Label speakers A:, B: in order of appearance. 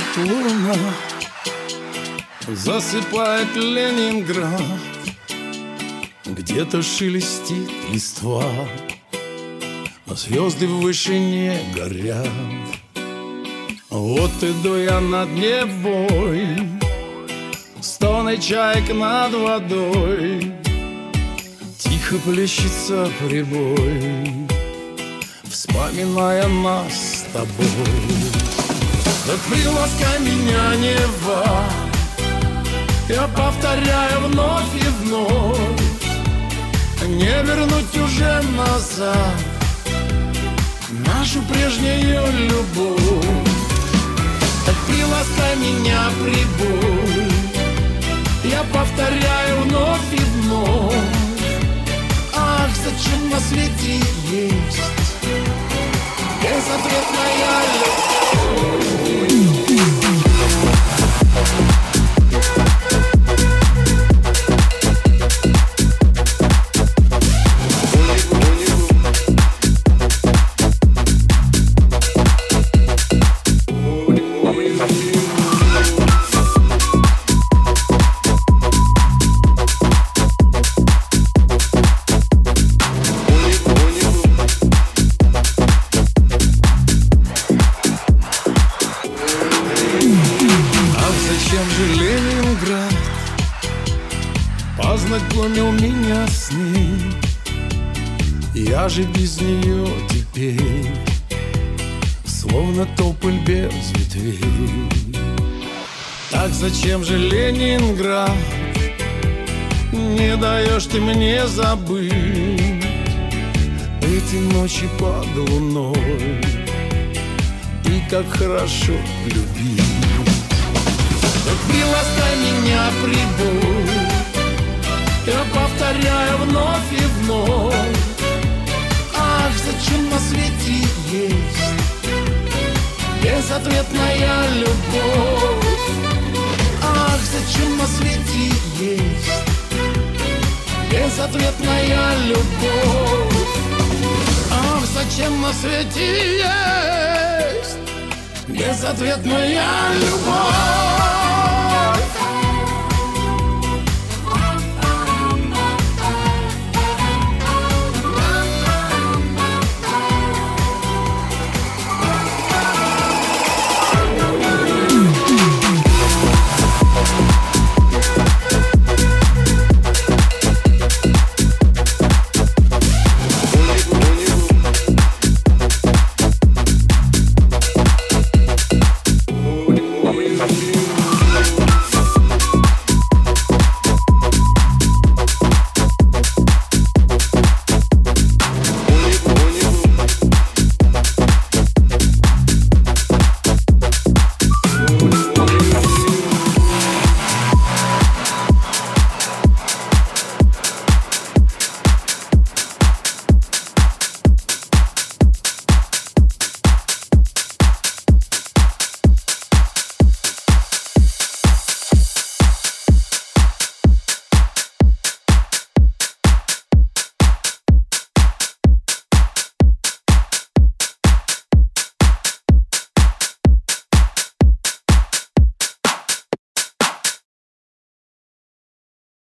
A: луна, засыпает Ленинград. Где-то шелестит листва, а звезды в вышине горят. Вот иду я над Невой, стонет чаек над водой, тихо плещется прибой, вспоминая нас с тобой. Так приласкай меня, Нева, я повторяю вновь и вновь, не вернуть уже назад нашу прежнюю любовь. Так приласкай меня, прибой, я повторяю вновь и вновь. Ах, зачем на свете есть безответная любовь? Зачем же Ленинград познакомил меня с ней? Я же без нее теперь словно тополь без ветвей. Так зачем же Ленинград не даешь ты мне забыть эти ночи под луной и как хорошо любить? Так приласкай меня, прибой, я повторяю вновь и вновь. Ах, зачем на свете есть безответная любовь? Ах, зачем на свете есть безответная любовь? Ах, зачем на свете есть безответная любовь?